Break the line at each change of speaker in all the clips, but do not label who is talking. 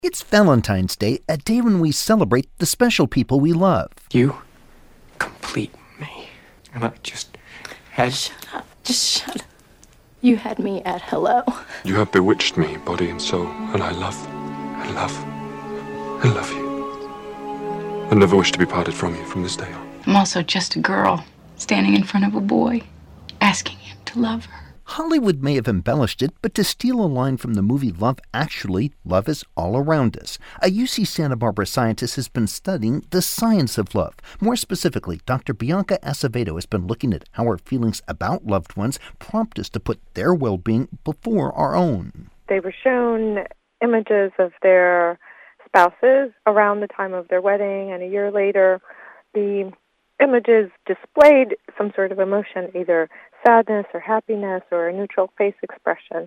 It's Valentine's Day, a day when we celebrate the special people we love.
You complete me. And I just had...
Shut up. Just shut up. You had me at hello.
You have bewitched me, body and soul, and I love you. I never wish to be parted from you from this day on.
I'm also just a girl standing in front of a boy, asking him to love her.
Hollywood may have embellished it, but to steal a line from the movie Love Actually, love is all around us. A UC Santa Barbara scientist has been studying the science of love. More specifically, Dr. Bianca Acevedo has been looking at how our feelings about loved ones prompt us to put their well-being before our own.
They were shown images of their spouses around the time of their wedding, and a year later, the images displayed some sort of emotion, either sadness or happiness or a neutral face expression.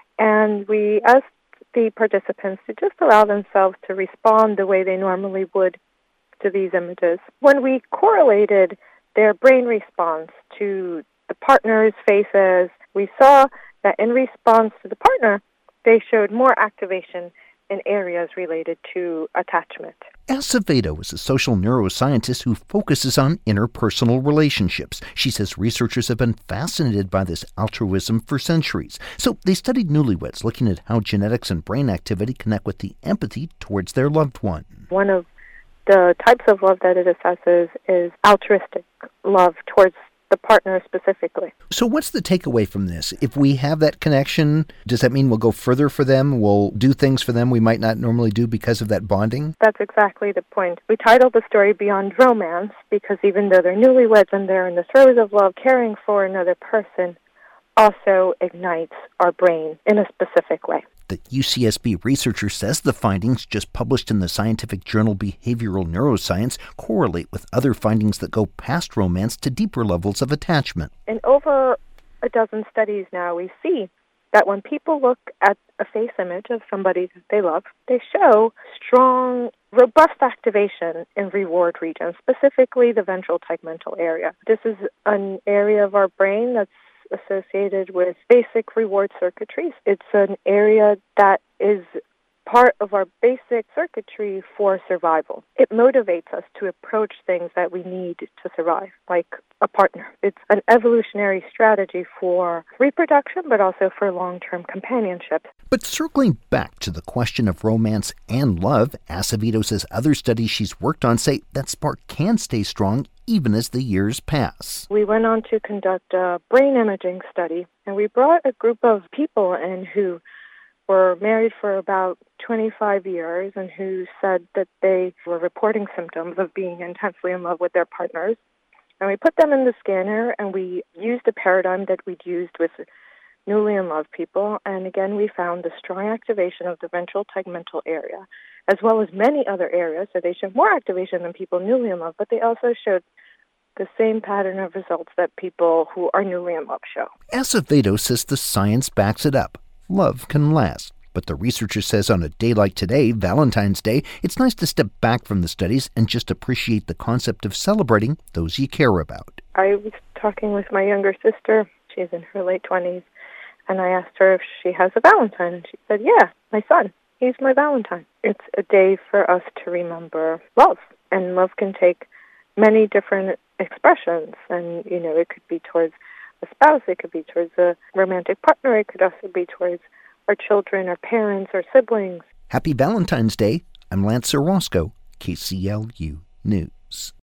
And we asked the participants to just allow themselves to respond the way they normally would to these images. When we correlated their brain response to the partner's faces, we saw that in response to the partner, they showed more activation in areas related to attachment.
Acevedo is a social neuroscientist who focuses on interpersonal relationships. She says researchers have been fascinated by this altruism for centuries. So they studied newlyweds, looking at how genetics and brain activity connect with the empathy towards their loved one.
One of the types of love that it assesses is altruistic love towards the partner specifically.
So what's the takeaway from this? If we have that connection, does that mean we'll go further for them? We'll do things for them we might not normally do because of that bonding?
That's exactly the point. We titled the story Beyond Romance because even though they're newlyweds and they're in the throes of love, caring for another person also ignites our brain in a specific way.
The UCSB researcher says the findings just published in the scientific journal Behavioral Neuroscience correlate with other findings that go past romance to deeper levels of attachment.
In over a dozen studies now, we see that when people look at a face image of somebody that they love, they show strong, robust activation in reward regions, specifically the ventral tegmental area. This is an area of our brain that's associated with basic reward circuitry. It's an area that is part of our basic circuitry for survival. It motivates us to approach things that we need to survive, like a partner. It's an evolutionary strategy for reproduction, but also for long-term companionship.
But circling back to the question of romance and love, Acevedo says other studies she's worked on say that spark can stay strong even as the years pass.
We went on to conduct a brain imaging study, and we brought a group of people in who were married for about 25 years and who said that they were reporting symptoms of being intensely in love with their partners. And we put them in the scanner, and we used a paradigm that we'd used with newly in love people. And again, we found the strong activation of the ventral tegmental area, as well as many other areas. So they showed more activation than people newly in love, but they also showed the same pattern of results that people who are newly in love show.
Acevedo says the science backs it up. Love can last. But the researcher says on a day like today, Valentine's Day, it's nice to step back from the studies and just appreciate the concept of celebrating those you care about.
I was talking with my younger sister. She's in her late 20s. And I asked her if she has a Valentine. And she said, yeah, my son. He's my Valentine. It's a day for us to remember love. And love can take many different expressions. And, it could be towards a spouse. It could be towards a romantic partner. It could also be towards our children, our parents, our siblings.
Happy Valentine's Day. I'm Lance Orozco, KCLU News.